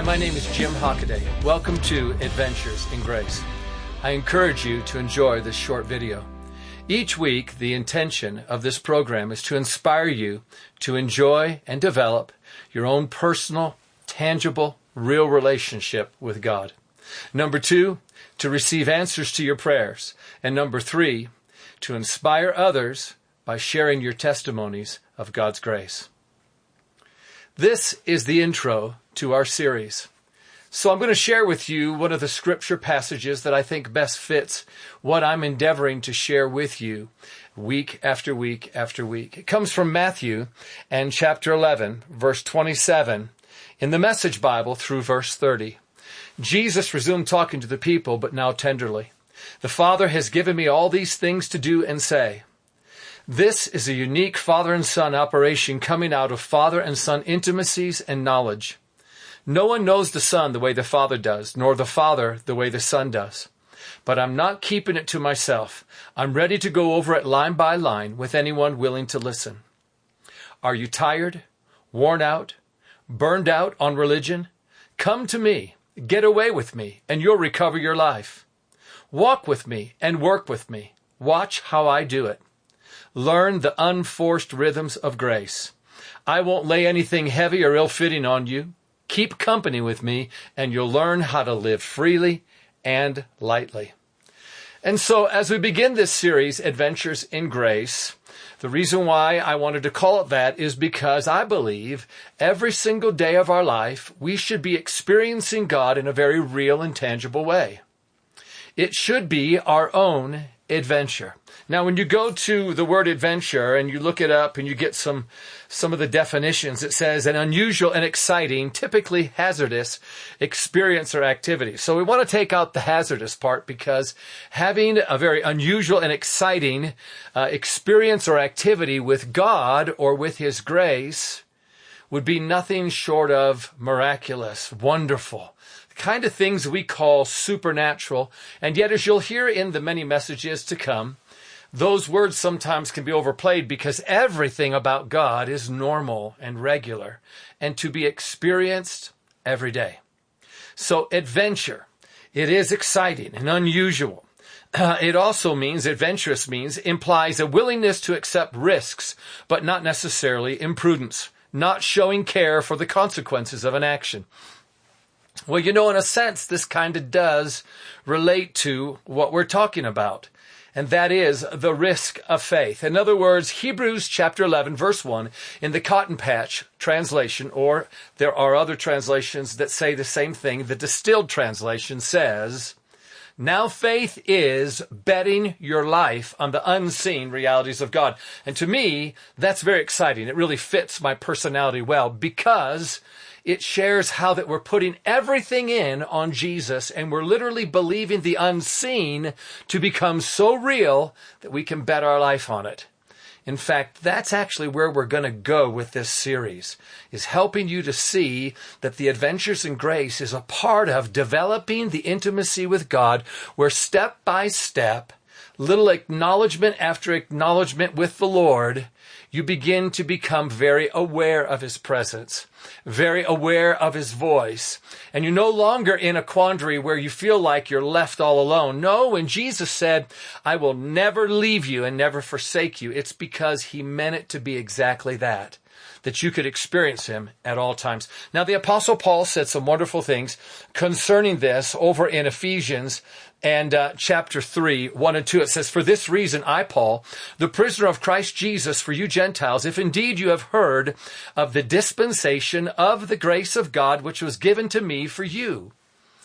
My name is Jim Hockaday. Welcome to Adventures in Grace. I encourage you to enjoy this short video. Each week, the intention of this program is to inspire you to enjoy and develop your own personal, tangible, real relationship with God. Number 2, to receive answers to your prayers. And number 3, to inspire others by sharing your testimonies of God's grace. This is the intro to our series. So I'm going to share with you one of the scripture passages that I think best fits what I'm endeavoring to share with you week after week after week. It comes from Matthew and chapter 11, verse 27, in the Message Bible through verse 30. Jesus resumed talking to the people, but now tenderly. The Father has given me all these things to do and say. This is a unique father and son operation coming out of father and son intimacies and knowledge. No one knows the Son the way the Father does, nor the Father the way the Son does. But I'm not keeping it to myself. I'm ready to go over it line by line with anyone willing to listen. Are you tired, worn out, burned out on religion? Come to me, get away with me, and you'll recover your life. Walk with me and work with me. Watch how I do it. Learn the unforced rhythms of grace. I won't lay anything heavy or ill-fitting on you. Keep company with me, and you'll learn how to live freely and lightly. And so, as we begin this series, Adventures in Grace, the reason why I wanted to call it that is because I believe every single day of our life, we should be experiencing God in a very real and tangible way. It should be our own adventure. Now, when you go to the word adventure and you look it up and you get some of the definitions, it says an unusual and exciting, typically hazardous experience or activity. So we want to take out the hazardous part because having a very unusual and exciting experience or activity with God or with His grace would be nothing short of miraculous, wonderful. The kind of things we call supernatural. And yet, as you'll hear in the many messages to come, those words sometimes can be overplayed because everything about God is normal and regular and to be experienced every day. So adventure, it is exciting and unusual. It also means, adventurous means, implies a willingness to accept risks, but not necessarily imprudence, not showing care for the consequences of an action. Well, you know, in a sense, this kind of does relate to what we're talking about. And that is the risk of faith. In other words, Hebrews chapter 11, verse 1, in the Cotton Patch translation, or there are other translations that say the same thing, the distilled translation says, now faith is betting your life on the unseen realities of God. And to me, that's very exciting. It really fits my personality well because it shares how that we're putting everything in on Jesus and we're literally believing the unseen to become so real that we can bet our life on it. In fact, that's actually where we're going to go with this series, is helping you to see that the Adventures in Grace is a part of developing the intimacy with God, where step by step, little acknowledgement after acknowledgement with the Lord, you begin to become very aware of His presence, very aware of His voice. And you're no longer in a quandary where you feel like you're left all alone. No, when Jesus said, I will never leave you and never forsake you, it's because He meant it to be exactly that you could experience Him at all times. Now, the Apostle Paul said some wonderful things concerning this over in Ephesians and chapter 3, 1 and 2. It says, for this reason, I, Paul, the prisoner of Christ Jesus for you Gentiles, if indeed you have heard of the dispensation of the grace of God, which was given to me for you.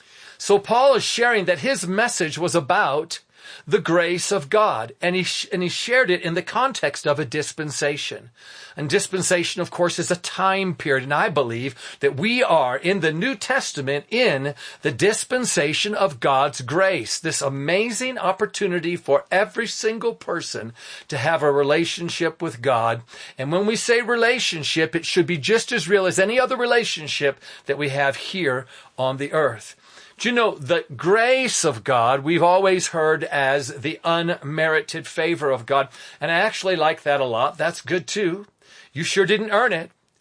So Paul is sharing that his message was about the grace of God. And he shared it in the context of a dispensation. And dispensation, of course, is a time period. And I believe that we are in the New Testament in the dispensation of God's grace. This amazing opportunity for every single person to have a relationship with God. And when we say relationship, it should be just as real as any other relationship that we have here on the earth. Do you know, the grace of God, we've always heard as the unmerited favor of God. And I actually like that a lot. That's good too. You sure didn't earn it.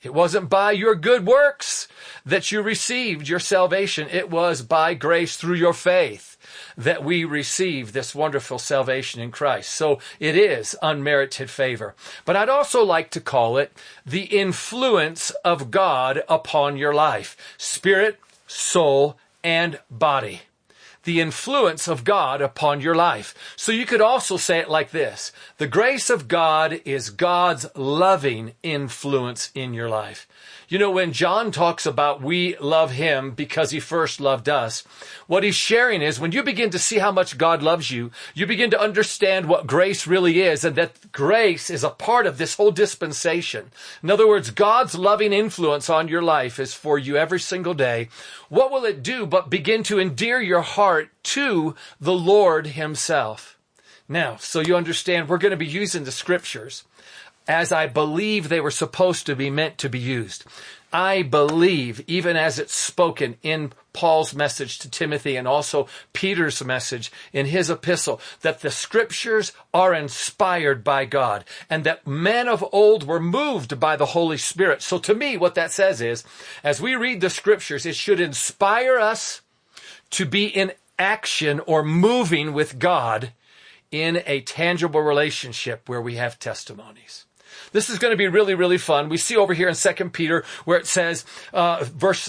It wasn't by your good works that you received your salvation. It was by grace through your faith that we receive this wonderful salvation in Christ. So it is unmerited favor. But I'd also like to call it the influence of God upon your life, spirit, soul, and body. The influence of God upon your life. So you could also say it like this. The grace of God is God's loving influence in your life. You know, when John talks about we love him because he first loved us, what he's sharing is when you begin to see how much God loves you, you begin to understand what grace really is, and that grace is a part of this whole dispensation. In other words, God's loving influence on your life is for you every single day. What will it do but begin to endear your heart to the Lord himself? Now, so you understand, we're going to be using the scriptures as I believe they were supposed to be meant to be used. I believe, even as it's spoken in Paul's message to Timothy and also Peter's message in his epistle, that the scriptures are inspired by God and that men of old were moved by the Holy Spirit. So to me, what that says is, as we read the scriptures, it should inspire us to be in action or moving with God in a tangible relationship where we have testimonies. This is going to be really, really fun. We see over here in 2 Peter where it says, verse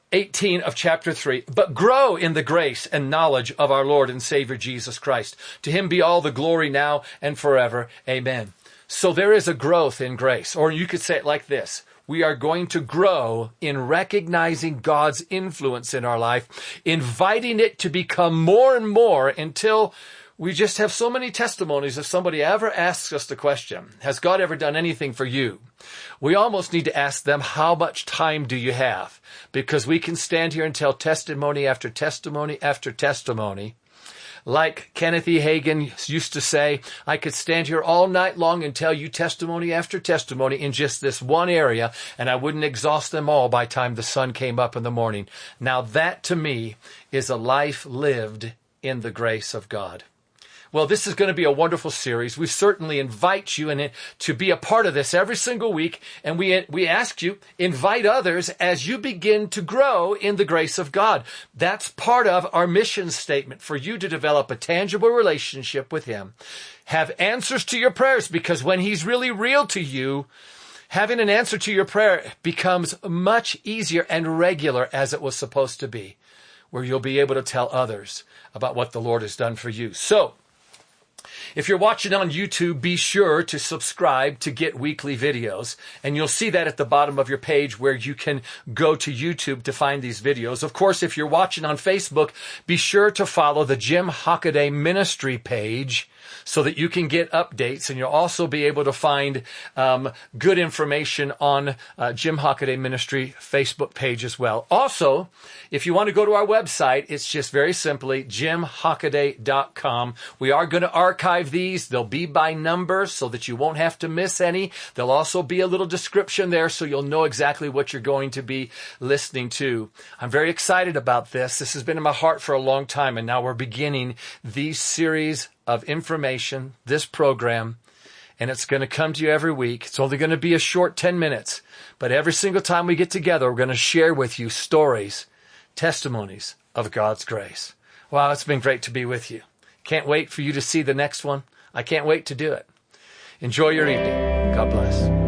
18 of chapter 3, but grow in the grace and knowledge of our Lord and Savior Jesus Christ. To him be all the glory now and forever. Amen. So there is a growth in grace. Or you could say it like this. We are going to grow in recognizing God's influence in our life, inviting it to become more and more until we just have so many testimonies. If somebody ever asks us the question, has God ever done anything for you? We almost need to ask them, how much time do you have? Because we can stand here and tell testimony after testimony after testimony. Like Kenneth E. Hagin used to say, I could stand here all night long and tell you testimony after testimony in just this one area, and I wouldn't exhaust them all by the time the sun came up in the morning. Now that to me is a life lived in the grace of God. Well, this is going to be a wonderful series. We certainly invite you to be a part of this every single week. And we ask you, invite others as you begin to grow in the grace of God. That's part of our mission statement, for you to develop a tangible relationship with him. Have answers to your prayers, because when he's really real to you, having an answer to your prayer becomes much easier and regular as it was supposed to be, where you'll be able to tell others about what the Lord has done for you. So, if you're watching on YouTube, be sure to subscribe to get weekly videos. And you'll see that at the bottom of your page where you can go to YouTube to find these videos. Of course, if you're watching on Facebook, be sure to follow the Jim Hockaday Ministry page so that you can get updates. And you'll also be able to find good information on Jim Hockaday Ministry Facebook page as well. Also, if you want to go to our website, it's just very simply jimhockaday.com. We are going to archive these. They'll be by number so that you won't have to miss any. There'll also be a little description there so you'll know exactly what you're going to be listening to. I'm very excited about this. This has been in my heart for a long time, and now we're beginning these series of information, this program, and it's going to come to you every week. It's only going to be a short 10 minutes, but every single time we get together, we're going to share with you stories, testimonies of God's grace. Wow, it's been great to be with you. Can't wait for you to see the next one. I can't wait to do it. Enjoy your evening. God bless.